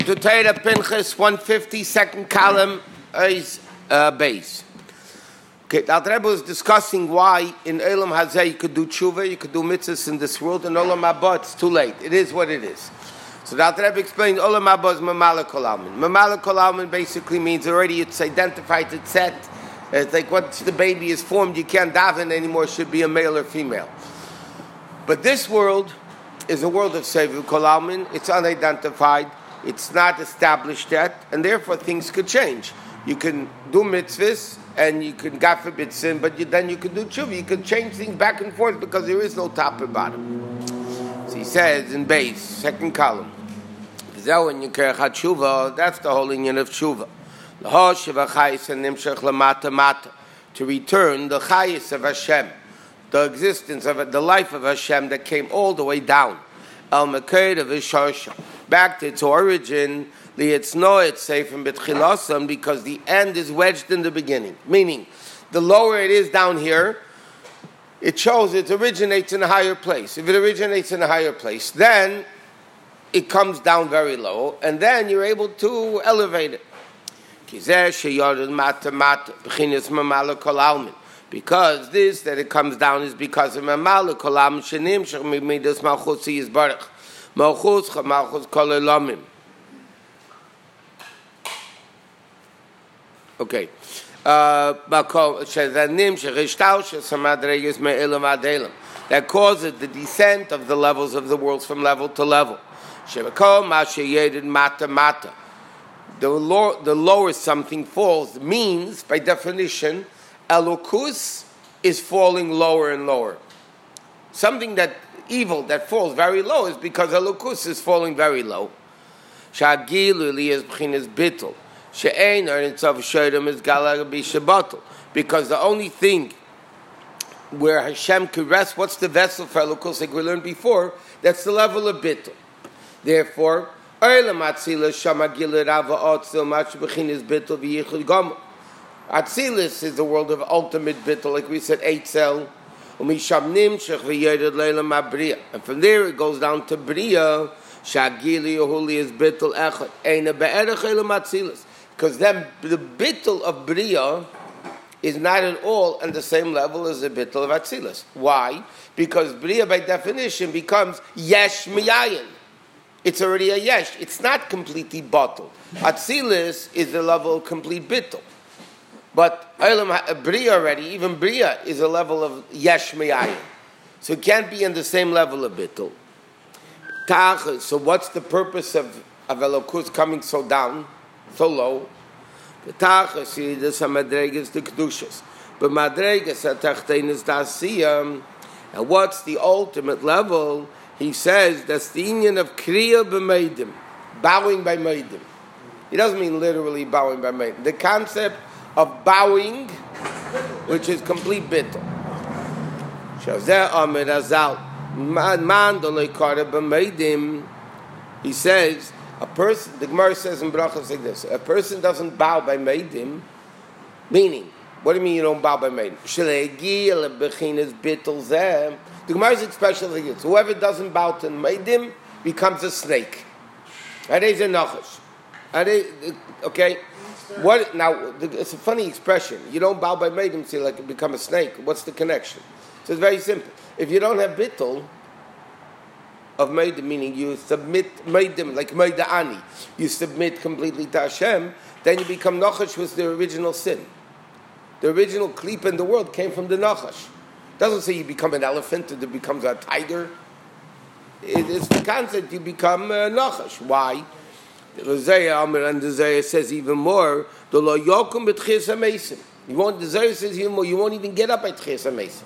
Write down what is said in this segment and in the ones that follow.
To Torah Pinchas 150, second column is base. Okay, the Alter Rebbe was discussing why in Olam Hazeh you could do tshuva, you could do mitzvahs in this world, and Olam Haba it's too late. It is what it is. So the Alter Rebbe explained Olam Haba is Mamala Kol Almin. Mamala Kol Almin basically means already it's identified, it's set. It's like once the baby is formed, you can't daven anymore, it should be a male or female. But this world is a world of Sevu Kol Almin. It's unidentified. It's not established yet, and therefore things could change. You can do mitzvahs, and you can, God forbid, sin, but then you can do tshuva. You can change things back and forth because there is no top or bottom. So he says in base, second column, that's the whole union of tshuva. To return the chayis of Hashem, the existence of it, the life of Hashem that came all the way down. Back to its origin, because the end is wedged in the beginning. Meaning, the lower it is down here, it shows it originates in a higher place. If it originates in a higher place, then it comes down very low, and then you're able to elevate it. Because this, that it comes down, is because of Mamala Kol Almin Shenimshach Midas Malchus Yisbarach. Malchus Kol Elamim. Okay. That causes the descent of the levels of the worlds from level to level. The lower something falls means, by definition, Elokus is falling lower and lower. Something that evil that falls very low is because Elokus is falling very low. Because the only thing where Hashem could rest, what's the vessel for Elokus, like we learned before, that's the level of bittul. Therefore, Atzilis is the world of ultimate bittul, like we said, Eitzel. And from there it goes down to Bria. Shagili Ohuli is bittul echad. Because then the bittul of Bria is not at all on the same level as the bittul of Atzilis. Why? Because Bria by definition becomes Yesh Miyayin. It's already a Yesh. It's not completely bottled. Atzilis is the level of complete bittul. But Bria already, even Bria is a level of Yesh Me'ayin. So it can't be in the same level of Bittul. So what's the purpose of Elokus coming so down, so low? The Tachas is the Madregas, the Kedushas. But Madregas is the Asiyam. And what's the ultimate level? He says that's the union of Kriya b'Meidim, bowing by Meidim. He doesn't mean literally bowing by Meidim. The concept of bowing, which is complete bittul. He says, a person, the Gemara says in Brachos like this, a person doesn't bow by Meidim, meaning, what do you mean you don't bow by Meidim? The Gemara's expression like this, whoever doesn't bow to Meidim becomes a snake. That is a nachash. Okay? What now? It's a funny expression. You don't bow by Meidim, so you like become a snake. What's the connection? So it's very simple. If you don't have bittul of Meidim, meaning you submit Meidim like Meida'ani, you submit completely to Hashem, then you become Nachash with the original sin. The original klip in the world came from the Nachash. It doesn't say you become an elephant and it becomes a tiger. It's the concept you become Nachash. Why? The Zayah Amir and the Zayah says even more. The Lo Yokum b'Tchias HaMesim. The Zayah says even more. You won't even get up at Tchias HaMesim.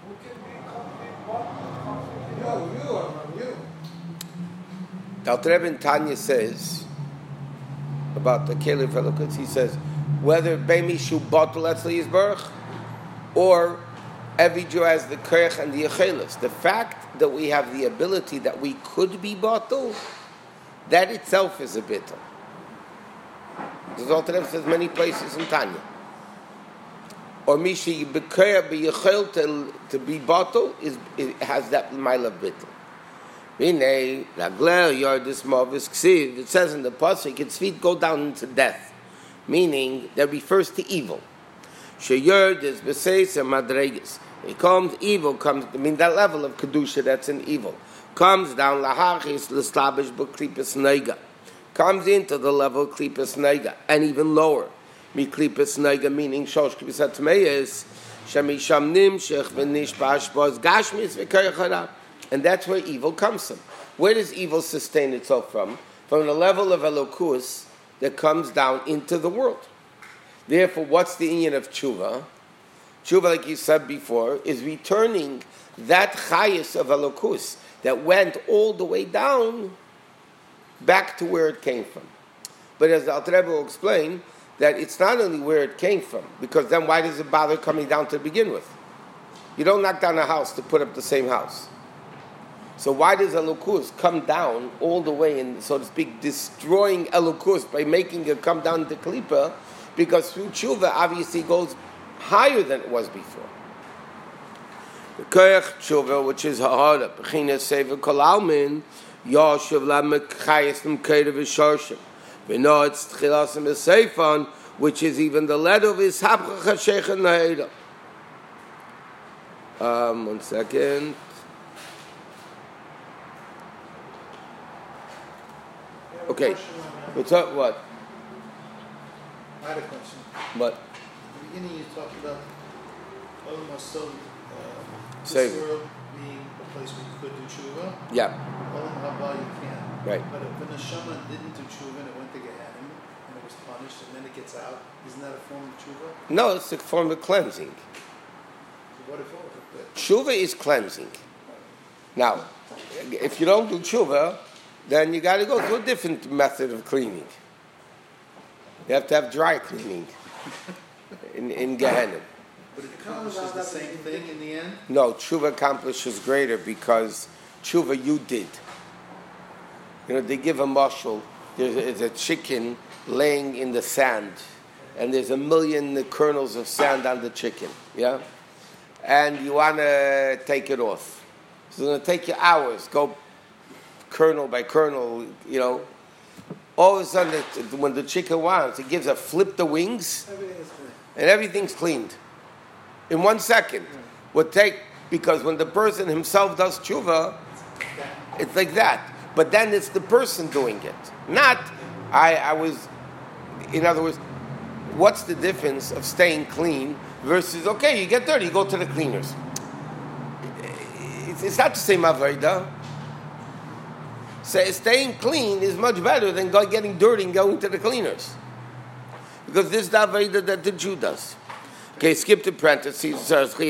The Alter Rebbe in Tanya says about the Kelev Elokus. He says whether Beimi Shu Batul Etzli Yisbarach or every Jew has the Kerech and the Yechelis. The fact that we have the ability that we could be Batul, that itself is a bittul. The Alter Rebbe says many places in Tanya. Or Mishi B'Kaya B'Yechel to be Batul, it has that mile of bittul. It says in the pasuk, its feet go down into death, meaning that refers to evil. It comes, evil comes, I mean that level of kedusha that's in evil comes down comes into the level of klipas neiga, and even lower. Klipas neiga meaning shosh klipas hatmeyes shemisham nimshech v'nishbash bos gashmis v'koyach. And that's where evil comes from. Where does evil sustain itself from? From the level of elokus that comes down into the world. Therefore, what's the inyan of tshuva? Tshuva, like you said before, is returning that chayis of elokus that went all the way down back to where it came from. But as the Alter Rebbe will explain, that it's not only where it came from, because then why does it bother coming down to begin with? You don't knock down a house to put up the same house. So why does Elokus come down all the way and, so to speak, destroying Elokus by making it come down to Klippa? Because through Tshuva, obviously, goes higher than it was before. The Koyach Tshuva, which is Ha'ara, B'china Sefer Kol Almin, Yoshev La Mekayas M'Kerev V'Shorshim, V'no Etz Tchilasim V'Seifon, which is even the letter of his Hapcha Chashechet Naheda. 1 second. Okay. What's up? What? I had a question. What? At the beginning you talked about Olam Hasod, Same. this world being a place where you could do tshuva. Yeah. Olam Haba you can. Right. But if the neshama didn't do tshuva and it went to Gehenna and it was punished and then it gets out, isn't that a form of tshuva? No, it's a form of cleansing. So what if Tshuva is cleansing. Now, if you don't do tshuva, then you got to go through a different method of cleaning. You have to have dry cleaning in Gehenna. But it accomplishes the same thing in the end? No, tshuva accomplishes greater because tshuva you did. You know, they give a mashal. There's a chicken laying in the sand, and there's 1,000,000 kernels of sand on the chicken. Yeah? And you want to take it off. So it's going to take you hours. Go kernel by kernel, you know. All of a sudden, when the chicken wants, it gives a flip the wings, and everything's cleaned. In 1 second. Would take, because when the person himself does tshuva, it's like that. But then it's the person doing it. Not, I was, in other words, what's the difference of staying clean versus, okay, you get dirty, you go to the cleaners. It's not the same avodah. So staying clean is much better than getting dirty and going to the cleaners. Because this is the avodah that the Jew does. Okay, skip the parentheses.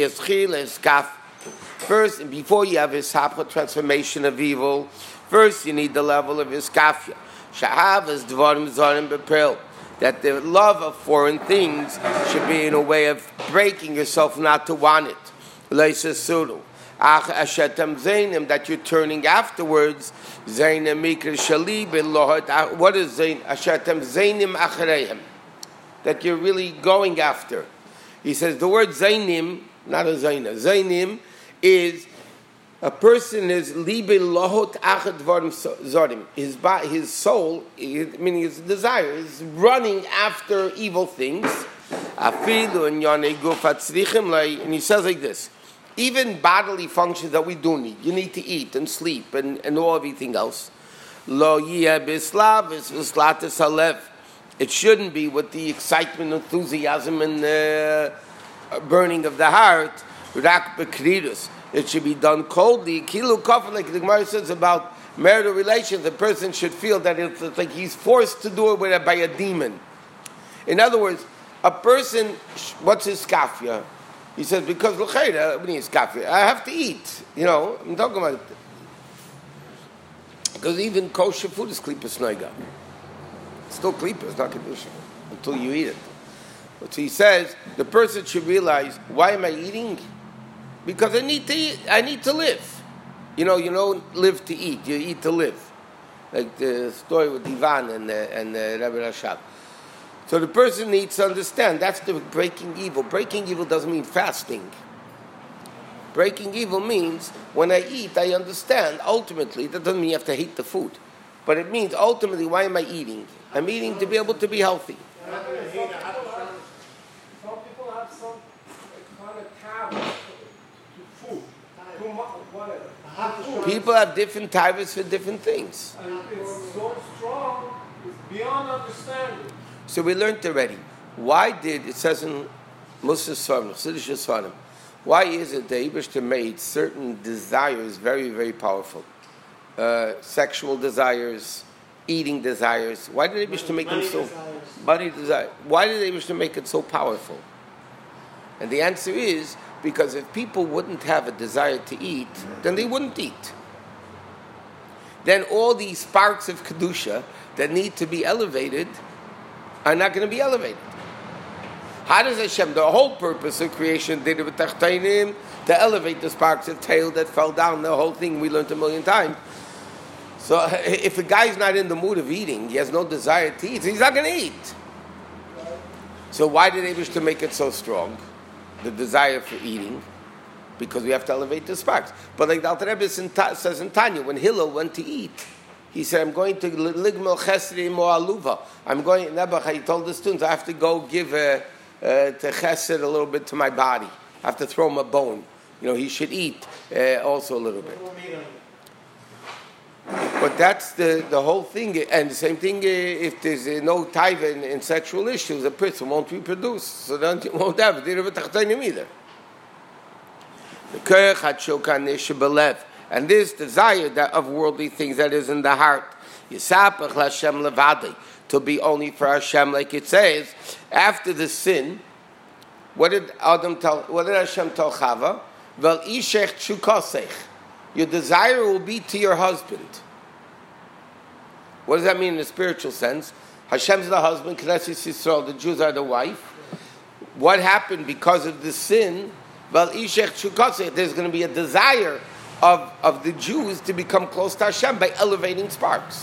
First, and before you have his hapcha transformation of evil, first you need the level of iskafia. Shahav is dvarim zarim bepil. That the love of foreign things should be in a way of breaking yourself not to want it. Leisa suru. Ach ashetem zainim, that you're turning afterwards. Zainim mikra shali belohot. What is zain? Ashetem zainim achreihem. That you're really going after. He says the word zainim, not a zaina. Zainim is a person is libe lohot achad dvarim zorim. His soul, meaning his desire, is running after evil things. Afilu and yonei guf atzrichim lei. And he says like this: even bodily functions that we do need, you need to eat and sleep and all everything else. Lo yeh bislav is v'slatis halev. It shouldn't be with the excitement, enthusiasm, and burning of the heart. Rak bekridus. It should be done coldly. Kilu kafir, like the Gemara says about marital relations, the person should feel that it's like he's forced to do it by a demon. In other words, a person, what's his skafia? He says, because l'chayra, what is skafia? I have to eat. You know, I'm talking about it. Because even kosher food is klipas noiga. It's still klipa, it's not kedusha until you eat it. But so he says the person should realize, why am I eating? Because I need to eat. I need to live. You don't live to eat. You eat to live. Like the story with Ivan and Rabbi Rashab. So the person needs to understand that's the breaking evil. Breaking evil doesn't mean fasting. Breaking evil means when I eat, I understand ultimately that doesn't mean you have to hate the food, but it means ultimately why am I eating? I'm eating to be able to be healthy. Some people have some kind of tablet to food, whatever. People have different types for different things. And it's so strong, it's beyond understanding. So we learned already. Why did, it says in Musa Svarim, Siddish Svarim, why is it that Eibishter made certain desires very, very powerful? Sexual desires, eating desires. Why did Eibishter make them so... Money desire. Why did Eibishter make it so powerful? And the answer is, because if people wouldn't have a desire to eat, then they wouldn't eat. Then all these sparks of Kedusha that need to be elevated are not going to be elevated. How does Hashem, the whole purpose of creation, did it with Tachtainim, to elevate the sparks of tail that fell down, the whole thing we learned 1,000,000 times. So if a guy's not in the mood of eating, he has no desire to eat, so he's not going to eat. So why did Eibishter make it so strong? The desire for eating, because we have to elevate the sparks. But like the Alter Rebbe says in Tanya, when Hillel went to eat, he said, I'm going to ligmel chesri mo aluva. I'm going, Nebuch, he told the students, I have to go give to chesed a little bit to my body. I have to throw him a bone. He should eat also a little bit. But that's the whole thing. And the same thing, if there's no taiva in sexual issues, a person won't reproduce. So then you won't have it either. And this desire of worldly things that is in the heart, to be only for Hashem, like it says, after the sin, what did Hashem tell Chava? Vel ishech chukosech. Your desire will be to your husband. What does that mean in a spiritual sense? Hashem's the husband, Knesset Yisrael, the Jews are the wife. What happened because of the sin? Vel ishech chukosech. There's going to be a desire of the Jews to become close to Hashem by elevating sparks.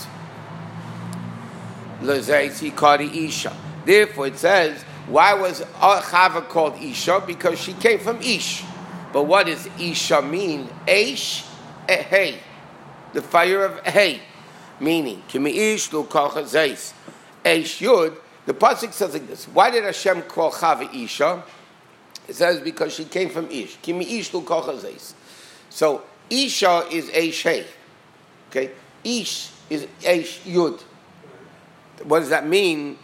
Therefore it says, why was Chava called Isha? Because she came from Ish. But what does Isha mean? Eish, hey. The fire of hey. Meaning, Kimi Ish, Lukacha Zeis. Eish Yud. The Pasuk says like this. Why did Hashem call Chava Isha? It says because she came from Ish. Kimi Ish, Lukacha Zeis. So, Isha is Eish hey. Okay? Ish is Eish Yud. What does that mean?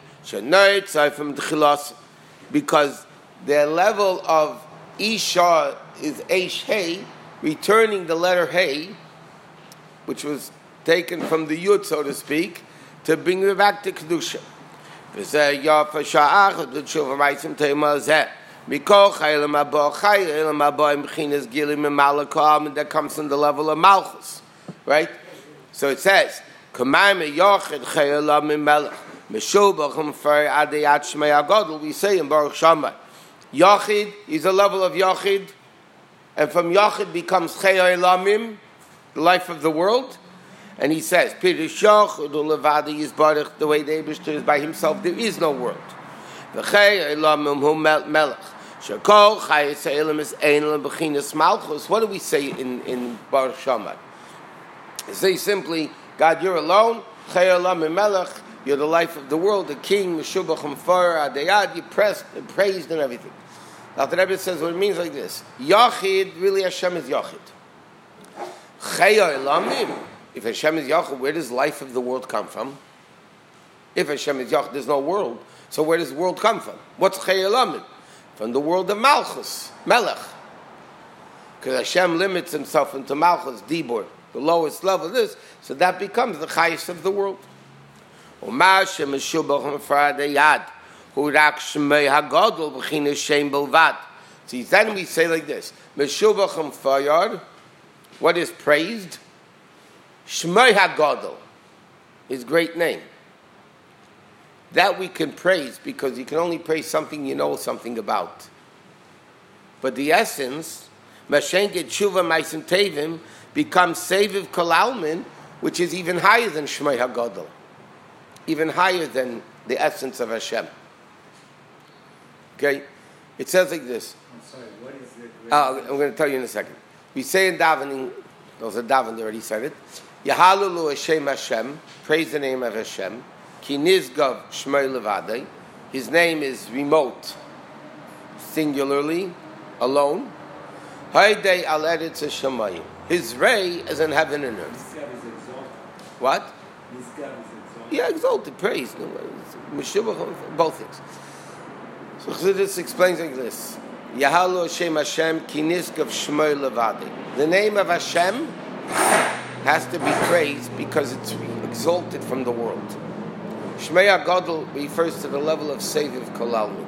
Because the level of Isha is Eish Hey, returning the letter Hey, which was taken from the Yud, so to speak, to bring it back to Kedusha. That comes from the level of Malchus. Right? So it says, we say in Baruch Shammai, Yachid is a level of Yachid, and from Yachid becomes Chei Elamim, the life of the world. And he says, the way the Eibishter is by himself, there is no world. What do we say in Baruch Shammai? Say simply, God, you're alone. You're the life of the world, the king, you're praised and everything. Now the Rebbe says what it means like this. Yachid, really Hashem is Yachid. If Hashem is Yachid, where does life of the world come from? If Hashem is Yachid, there's no world. So where does the world come from? What's Chayalamim? From the world of Malchus, Melech. Because Hashem limits himself into Malchus, Dibur, the lowest level of this, so that becomes the highest of the world. So then we say like this, what is praised? Shmei HaGadol, his great name. That we can praise because you can only praise something you know something about. But the essence, Mashenke Tshuva Maisim Tevim, becomes Seviv Kolalmin, which is even higher than Shmei HaGadol, even higher than the essence of Hashem. Okay? It says like this. I'm sorry, what is the great? I'm going to tell you in a second. We say in davening, those are daven, they already said it. Yahalulu Hashem Hashem, praise the name of Hashem. Ki nizgav shmei levadei. His name is remote, singularly, alone. Haydei al eretz hashamayim. His ray is in heaven and earth. This God is exalted. What? This God is exalted. Yeah, exalted, praise. Meshubach, both things. So Chassidus explains like this. Yahalu Hashem Hashem ki nizgav shmei levadei. The name of Hashem has to be praised because it's exalted from the world. Shmei HaGadol refers to the level of Seviv Kolalmin.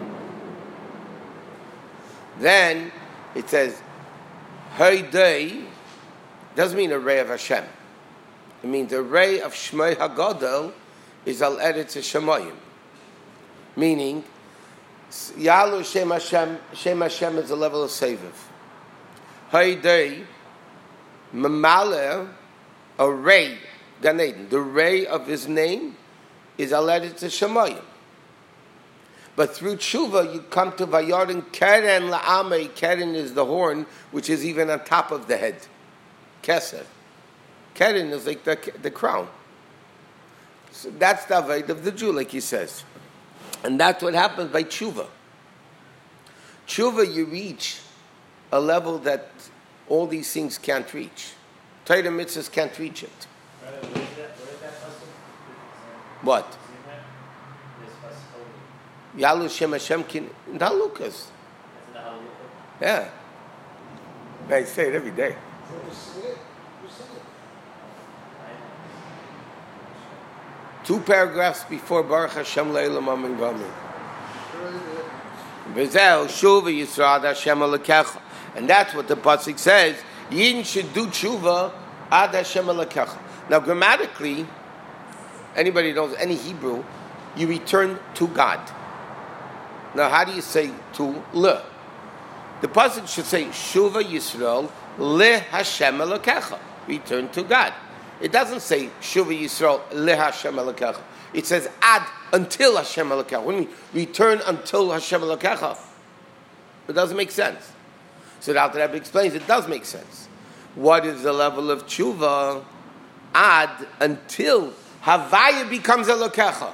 Then it says, Haydei doesn't mean a ray of Hashem. It means the ray of Shmei HaGadol is Al Eretz HaShamayim. Meaning, Yalu Shem Hashem, Shem Hashem is the level of Seviv. Haydei, Mamale, a ray, Gan Eden, the ray of his name is Al Eretz HaShamayim. But through tshuva, you come to Vayarin Keren La'amei. Keren is the horn, which is even on top of the head. Keser. Keren is like the crown. So that's the Aved of the Jew, like he says. And that's what happens by tshuva. Tshuva, you reach a level that all these things can't reach. Torah mitzvahs can't reach it. Where is that possible? What? Yalu Shem Hashem Kin in the Halukas. Yeah. I say it every day. Two paragraphs before Baruch Hashem Le'elam Amen V'Amen. V'zeh Shuva Yisrael Hashem Alekecha. And that's what the pasuk says. Yin should do tshuva ad Hashem Alekecha. Now grammatically, anybody knows any Hebrew, you return to God. Now, how do you say to le? The pasuk should say Shuva Yisrael le Hashem Elokecha. Return to God. It doesn't say Shuva Yisrael le Hashem Elokecha. It says ad until Hashem Elokecha. What do you mean? Return until Hashem Elokecha. It doesn't make sense. So the Alter Rebbe explains it does make sense. What is the level of tshuva? Ad until Havaya becomes Elokecha.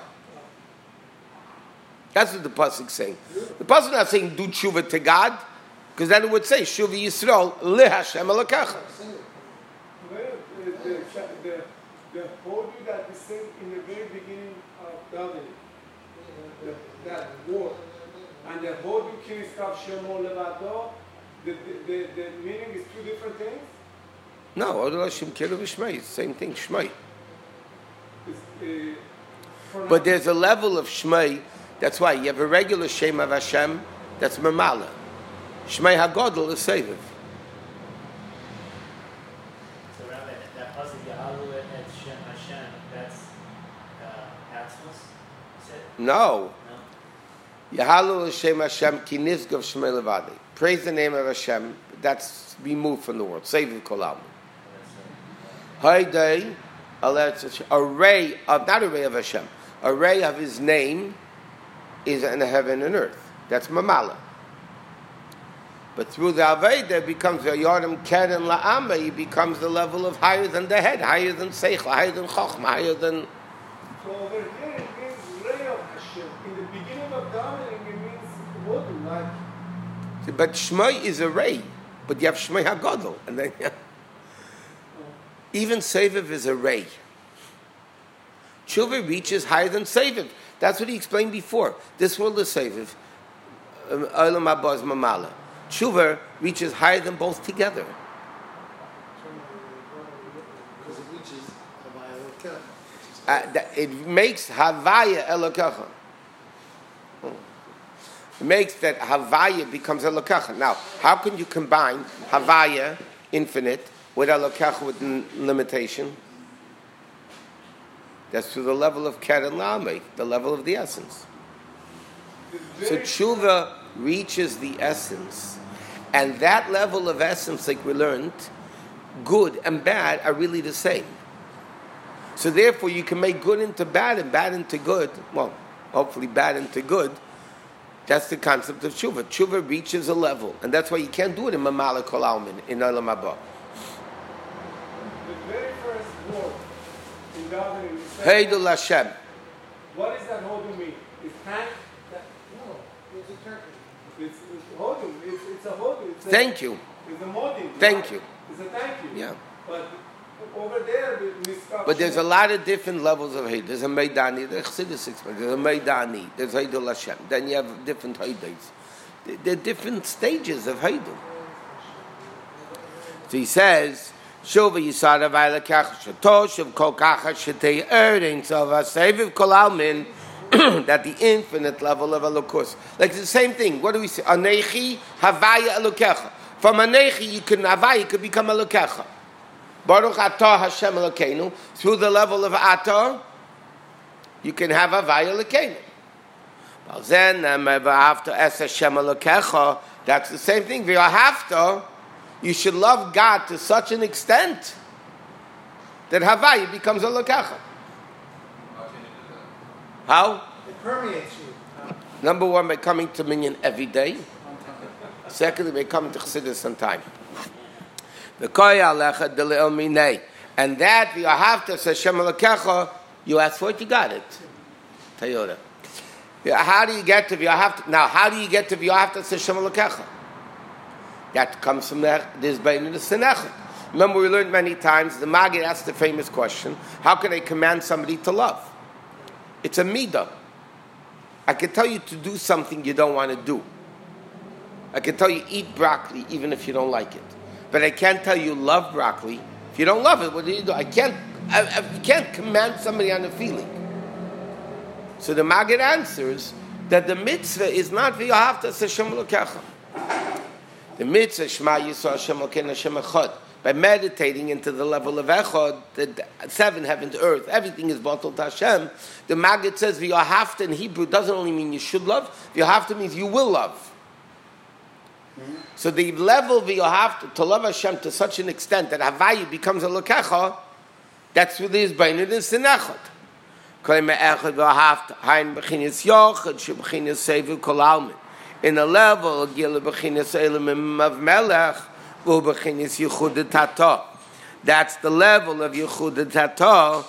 That's what the pasuk is saying. The pasuk is not saying do tshuva to God, because then it would say Shuva Yisrael le Hashem Elokecha. The hodu that we said in the very beginning of davening, that word, and the hodu kiniskav shemo levado, the meaning is two different things. No, Odu Hashem Kiru V'Shmei, it's the same thing, Shmei. But there's a level of Shmei. That's why you have a regular Shem of Hashem, that's Mamala. Shmei HaGodol is Seviv. So Rabbi, that pasuk Yahalu et Shem Hashem, that's Atzmos, you said? No. Yahalu Shem Hashem ki nizgav Shmei Levadei. Praise the name of Hashem, that's removed from the world. Seviv Kolam. Haydei, a ray of, not a ray of Hashem, a ray of his name is in heaven and earth. That's Mamala. But through the Aveda, it becomes Vayarim Keren La'ameh, he becomes the level of higher than the head, higher than Seichel, higher than Chochmah, higher than... So over here it means ray of Hashem. In the beginning of davening it means water, like... But Shmei is a ray, but you have Shmei HaGodol, and then... Even Seviv is a ray. Tshuva reaches higher than Seviv. That's what he explained before. This world is Seviv. Olam Haba is Mamala. Tshuva reaches higher than both together. Because it reaches Havaya Elokecha. It makes Havaya Elokecha. It makes that Havaya becomes Elokecha. Now, how can you combine Havaya, infinite, with Elokecha with limitation? That's to the level of Keren La'ameh, the level of the essence. So tshuva reaches the essence. And that level of essence, like we learned, good and bad are really the same. So therefore you can make good into bad and bad into good. Well, hopefully bad into good. That's the concept of tshuva. Tshuva reaches a level, and that's why you can't do it in Mamala Kol Almin, in Olam Haba. The very first word in davening is Heidul Hashem. What is that hodum mean? It's thank? No, it's a turkey. It's hodum. It's a hodum. Thank you. It's a modim. Thank you. It's a thank you. Yeah. But over there, the miskaf. But there's a lot of different levels of Heidul. There's a Meidani, there's Chassidus explains. There's a Meidani, there's Heidul Hashem. Then you have different Heiduls. There are different stages of Heidul. So he says, Shuva Yisara Vaila Kach Shatoshav Kol Kacha Shetei Erding Sova Seviv Kol Almin, that the infinite level of Elokus. Like the same thing. What do we say? Anechi Havaya Elokecha. From Anechi, Havaya could become Elokecha. Baruch Atah Hashem Elokeinu. Through the level of Atah, you can have Havaya Elokeinu. Well, then, after Es Hashem Elokecha, that's the same thing. V'yahavta, you should love God to such an extent that Havaya becomes Elokecha. How? It permeates you. Number one, by coming to Minyan every day. Secondly, by coming to Chassidus on time. And that you have to say Hashem Elokecha, you ask for it, you got it. Toyota. How do you get to V'yahavta? Now, how do you get to V'yahavta say Hashem Elokecha? That comes from this Bein and the Senechot. Remember, we learned many times, the Maggid asked the famous question, how can I command somebody to love? It's a midah. I can tell you to do something you don't want to do. I can tell you eat broccoli even if you don't like it. But I can't tell you love broccoli. If you don't love it, what do you do? I can't command somebody on a feeling. So the Maggid answers that the mitzvah is not v'yahavta Hashem Elokecha. The mitzvah Shema Yisrael Hashem Elokeinu Hashem Echad. By meditating into the level of Echad, the seven heavens, earth, everything is bottled to Hashem. The Maggid says v'yahavta in Hebrew doesn't only mean you should love. V'yahavta means you will love. So the level v'yahavta to love Hashem to such an extent that Havaya becomes a Elokecha, that's what is Bein and Senechot. In a level of Melech, that's the level of Yichud Tata.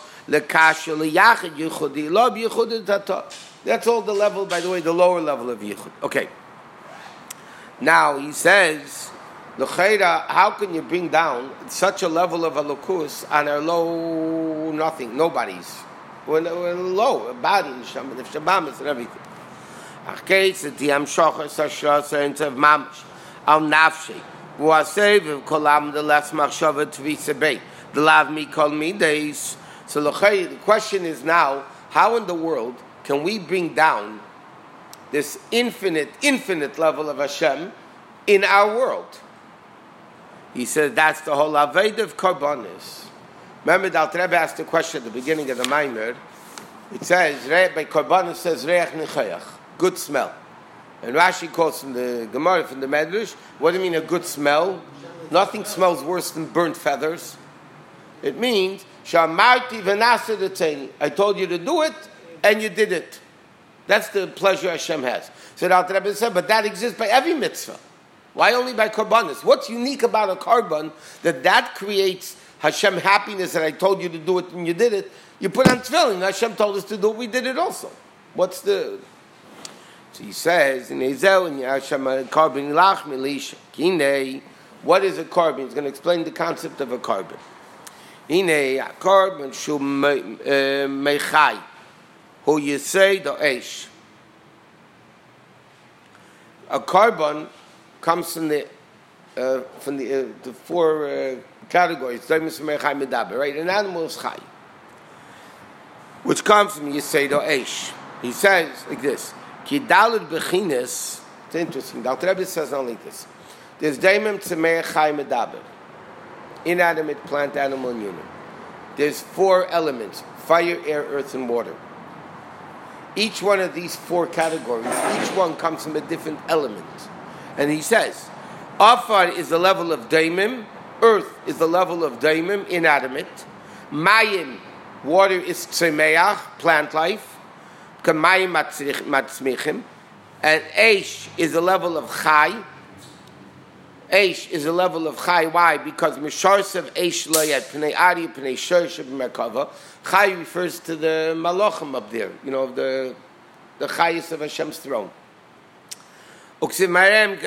That's all the level, by the way, the lower level of Yichud. Okay. Now he says, how can you bring down such a level of Elokus on a low nothing, nobody's? We're low, bad in Shabbamis and everything. Achkeitz et yam shocher sashras of mamish al nafshi v'asev kolam the less machshava tvisabei the lav mi kol midays. So the question is now, how in the world can we bring down this infinite level of Hashem in our world? He says that's the whole Aved of Karbonis. Remember, the Alter Rebbe asked the question at the beginning of the Maimer. It says, by Karbonis says, Reach Nechayach, good smell. And Rashi calls from the Gemara, from the Medrash, what do you mean a good smell? Nothing smells worse than burnt feathers. It means, Shamarti v'nasa d'tzeini. I told you to do it, and you did it. That's the pleasure Hashem has. So the Alter Rebbe said, but that exists by every mitzvah. Why only by Karbonis? What's unique about a Karban that creates Hashem happiness that I told you to do it and you did it? You put on tefillin, Hashem told us to do it, we did it also. What's the... So he says, in Ezel, in Hashem, Karban ilach milisha. Kinei, what is a Karban? He's going to explain the concept of a Karban. Inei, a Karban shu mechai, hu yisei do eish. A Karban comes from the four categories, right? An animal is chai, which comes from Yiseido Eish. He says like this: Ki daled bechines. It's interesting. The Alter Rebbe says not like this. There's daimim tzemei chai medaber, inanimate, plant, animal, and human. There's four elements: fire, air, earth, and water. Each one of these four categories, each one comes from a different element. And he says, Afar is the level of daimim, earth is the level of daimim, inanimate. Mayim, water is tzemeach, plant life. Kamayim matzmichim. And Eish is a level of Chai. Eish is a level of Chai. Why? Because Misharsev Eish Loyat, Pnei Ari, Pnei Shorsheb Merkava. Chai refers to the Malachim up there, the Chayis of Hashem's throne. Okay, and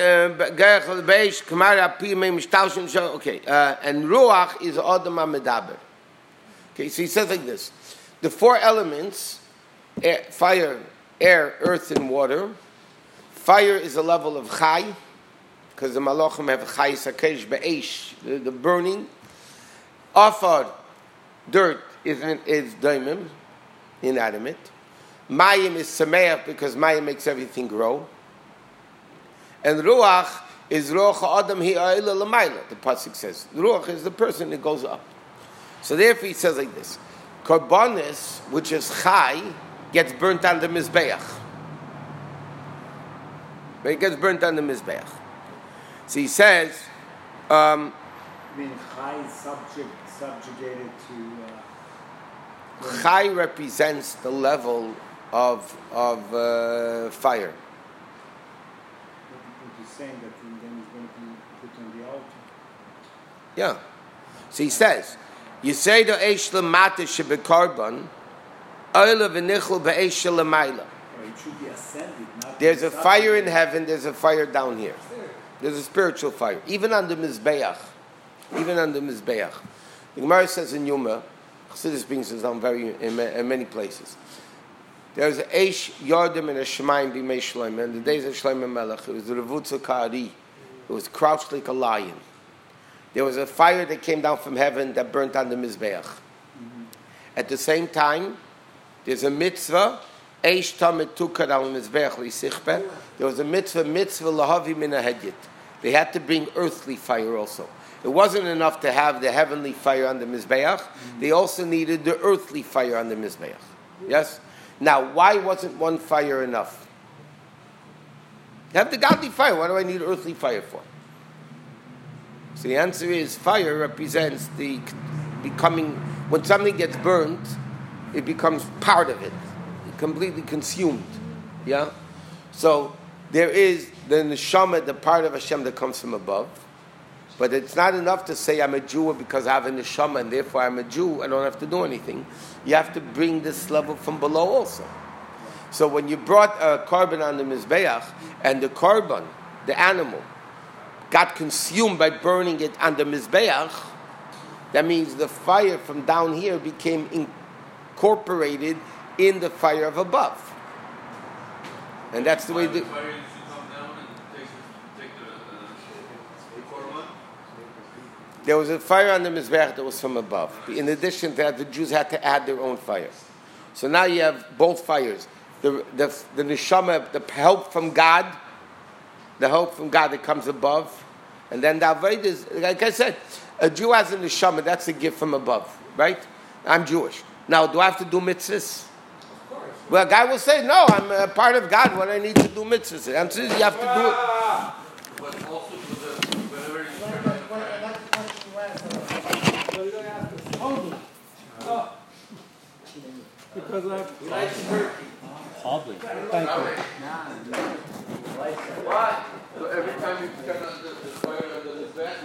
Ruach is Adam HaMedaber. Okay, so he says like this. The four elements, fire, air, earth, and water. Fire is a level of Chai, because the Malachim have Chai Sakesh Be'esh, the burning. Afar, dirt, is daimim, inanimate. Mayim is Sameach, because Mayim makes everything grow. And Ruach is Ruach Adam Hi'a'ila L'mayla, the Pasuk says. Ruach is the person that goes up. So therefore he says like this. Karbonis, which is Chai, gets burnt on the Mizbeach. It gets burnt on the Mizbeach. So he says... I mean, Chai is subjugated to... Chai represents the level of fire. Saying that then he's going to be put on the altar. Yeah. So he says, you say the Eish Lamata Shebekarban, Oila V'nichel Be'eish Lamayla. It should be ascended. There's a fire in heaven, there's a fire down here. There's a spiritual fire. Even on the Mizbeach. The Gemara says in Yuma, Chassidus brings this down in many places. There's an Eish Yardim and a Shemaim B'mei Shlomo. In the days of Shlomo Melech, it was the Revutza Ka'ari. It was crouched like a lion. There was a fire that came down from heaven that burnt on the Mizbeach. At the same time, there's a mitzvah, Eish Tamet Tukar al Mizbeach L'Sichbeh. There was a mitzvah Lahavi Min HaHedyet. They had to bring earthly fire also. It wasn't enough to have the heavenly fire on the Mizbeach. They also needed the earthly fire on the Mizbeach. Yes? Now, why wasn't one fire enough? You have the godly fire. What do I need earthly fire for? So the answer is fire represents the becoming, when something gets burnt, it becomes part of it. It completely consumed. Yeah? So there is the neshama, the part of Hashem that comes from above. But it's not enough to say I'm a Jew because I have a neshama and therefore I'm a Jew. I don't have to do anything. You have to bring this level from below also. So when you brought a carbon on the Mizbeach and the carbon, the animal, got consumed by burning it on the Mizbeach, that means the fire from down here became incorporated in the fire of above. And that's the way... There was a fire on the Mizbeach that was from above. In addition to that, the Jews had to add their own fire. So now you have both fires. The neshama, the help from God that comes above. And then the Avodah is, like I said, a Jew has a neshama, that's a gift from above, right? I'm Jewish. Now, do I have to do mitzvahs? Of course. Well, a guy will say, no, I'm a part of God when I need to do mitzvahs. The answer is you have to do it. But also, whenever you because public. Thank you. Why? So every time you turn on the fire under the back,